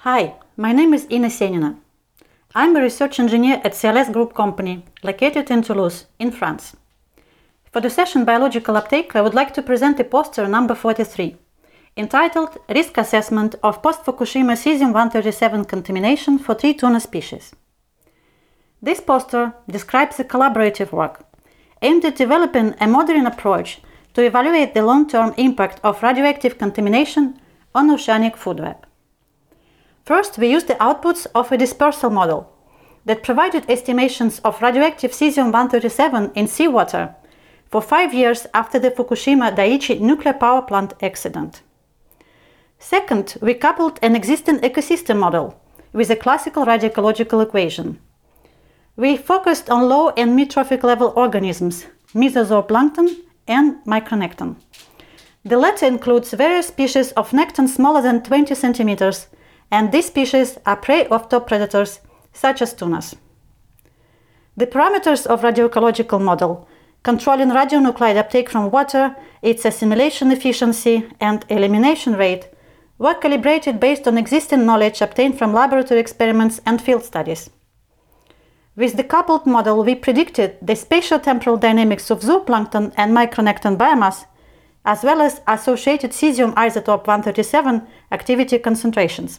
Hi, my name is Ina Senina. I'm a research engineer at CLS Group company, located in Toulouse, in France. For the session Biological Uptake, I would like to present a poster number 43, entitled Risk Assessment of Post-Fukushima Cesium-137 Contamination for 3 tuna species. This poster describes a collaborative work aimed at developing a modern approach to evaluate the long-term impact of radioactive contamination on oceanic food web. First, we used the outputs of a dispersal model that provided estimations of radioactive cesium-137 in seawater for 5 years after the Fukushima Daiichi nuclear power plant accident. Second, we coupled an existing ecosystem model with a classical radiological equation. We focused on low and mid-trophic level organisms, mesozooplankton and micronecton. The latter includes various species of necton smaller than 20 centimeters, and these species are prey of top predators, such as tunas. The parameters of radioecological model, controlling radionuclide uptake from water, its assimilation efficiency, and elimination rate, were calibrated based on existing knowledge obtained from laboratory experiments and field studies. With the coupled model, we predicted the spatiotemporal dynamics of zooplankton and micronecton biomass, as well as associated cesium isotope 137 activity concentrations.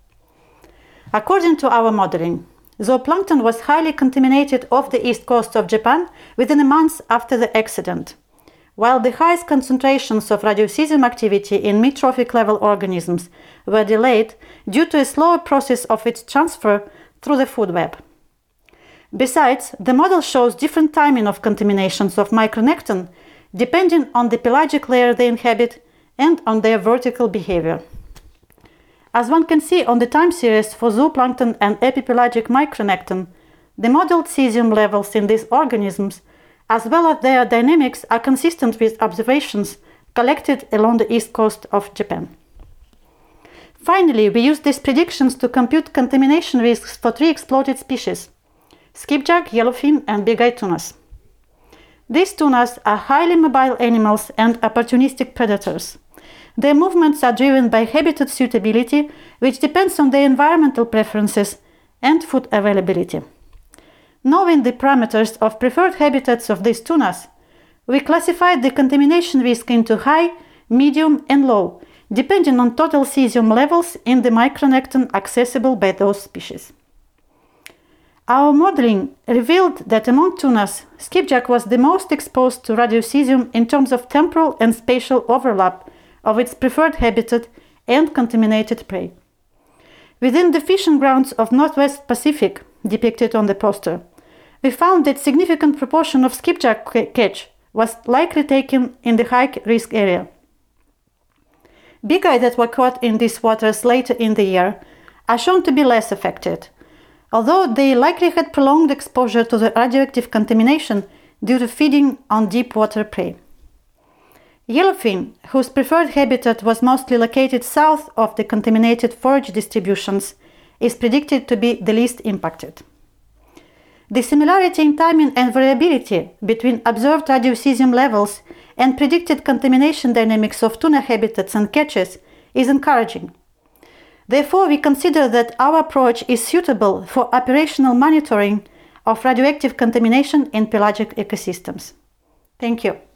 According to our modeling, zooplankton was highly contaminated off the east coast of Japan within a month after the accident, while the highest concentrations of radiocesium activity in mid-trophic level organisms were delayed due to a slower process of its transfer through the food web. Besides, the model shows different timing of contaminations of micronecton depending on the pelagic layer they inhabit and on their vertical behavior. As one can see on the time series for zooplankton and epipelagic micronecton, the modeled cesium levels in these organisms, as well as their dynamics, are consistent with observations collected along the east coast of Japan. Finally, we used these predictions to compute contamination risks for 3 exploited species: skipjack, yellowfin, and big-eyed tunas. These tunas are highly mobile animals and opportunistic predators. Their movements are driven by habitat suitability, which depends on their environmental preferences and food availability. Knowing the parameters of preferred habitats of these tunas, we classified the contamination risk into high, medium, and low, depending on total cesium levels in the micronecton accessible by those species. Our modeling revealed that among tunas, skipjack was the most exposed to radiocesium in terms of temporal and spatial overlap of its preferred habitat and contaminated prey. Within the fishing grounds of Northwest Pacific, depicted on the poster, we found that significant proportion of skipjack catch was likely taken in the high-risk area. Big-eye that were caught in these waters later in the year are shown to be less affected, although they likely had prolonged exposure to the radioactive contamination due to feeding on deep-water prey. Yellowfin, whose preferred habitat was mostly located south of the contaminated forage distributions, is predicted to be the least impacted. The similarity in timing and variability between observed radiocesium levels and predicted contamination dynamics of tuna habitats and catches is encouraging. Therefore, we consider that our approach is suitable for operational monitoring of radioactive contamination in pelagic ecosystems. Thank you.